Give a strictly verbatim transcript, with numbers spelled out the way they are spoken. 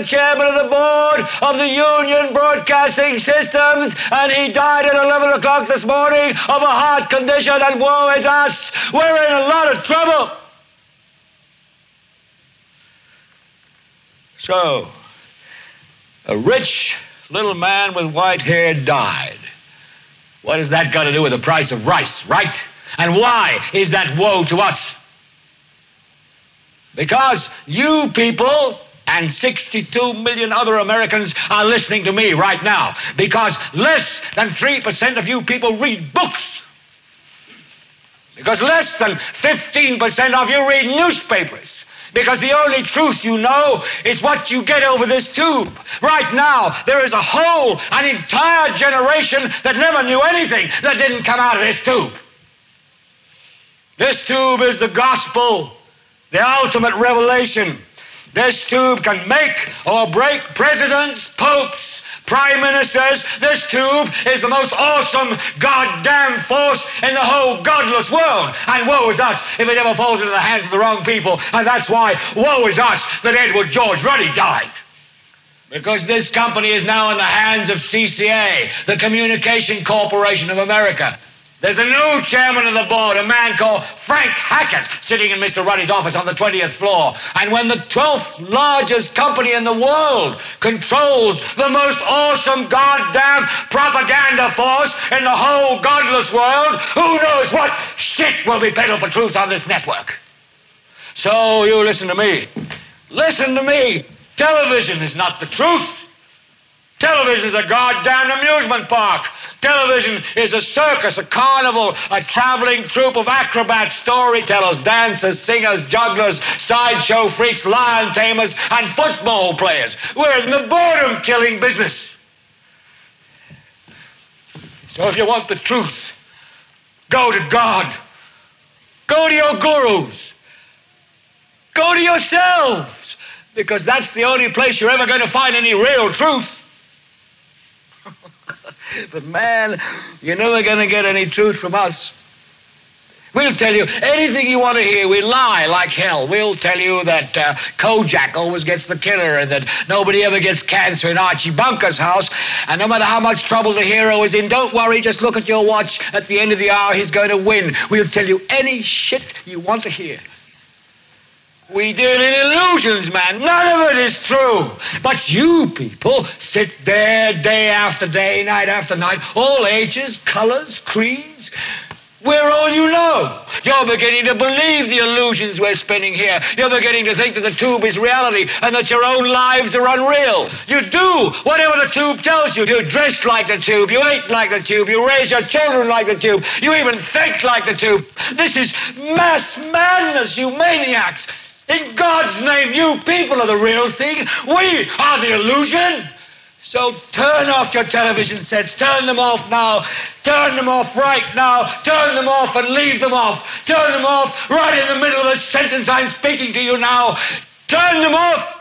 chairman of the board of the Union Broadcasting Systems, and he died at eleven o'clock this morning of a heart condition, and woe is us. We're in a lot of trouble. So, a rich little man with white hair died. What has that got to do with the price of rice, right? And why is that woe to us? Because you people and sixty-two million other Americans are listening to me right now. Because less than three percent of you people read books. Because less than fifteen percent of you read newspapers. Because the only truth you know is what you get over this tube. Right now, there is a whole, an entire generation that never knew anything that didn't come out of this tube. This tube is the gospel, the ultimate revelation. This tube can make or break presidents, popes, prime ministers. This tube is the most awesome goddamn force in the whole godless world. And woe is us if it ever falls into the hands of the wrong people. And that's why woe is us that Edward George Ruddy died. Because this company is now in the hands of C C A, the Communication Corporation of America. There's a new chairman of the board, a man called Frank Hackett, sitting in Mister Ruddy's office on the twentieth floor. And when the twelfth largest company in the world controls the most awesome goddamn propaganda force in the whole godless world, who knows what shit will be peddled for truth on this network? So you listen to me. Listen to me. Television is not the truth. Television is a goddamn amusement park. Television is a circus, a carnival, a traveling troupe of acrobats, storytellers, dancers, singers, jugglers, sideshow freaks, lion tamers, and football players. We're in the boredom-killing business. So if you want the truth, go to God. Go to your gurus. Go to yourselves, because that's the only place you're ever going to find any real truth. But man, you're never going to get any truth from us. We'll tell you anything you want to hear. We lie like hell. We'll tell you that uh, Kojak always gets the killer and that nobody ever gets cancer in Archie Bunker's house. And no matter how much trouble the hero is in, don't worry, just look at your watch. At the end of the hour, he's going to win. We'll tell you any shit you want to hear. We deal in illusions, man. None of it is true. But you people sit there day after day, night after night, all ages, colors, creeds. We're all you know. You're beginning to believe the illusions we're spinning here. You're beginning to think that the tube is reality and that your own lives are unreal. You do whatever the tube tells you. You dress like the tube. You eat like the tube. You raise your children like the tube. You even think like the tube. This is mass madness, you maniacs. In God's name, you people are the real thing. We are the illusion. So turn off your television sets. Turn them off now. Turn them off right now. Turn them off and leave them off. Turn them off right in the middle of the sentence I'm speaking to you now. Turn them off.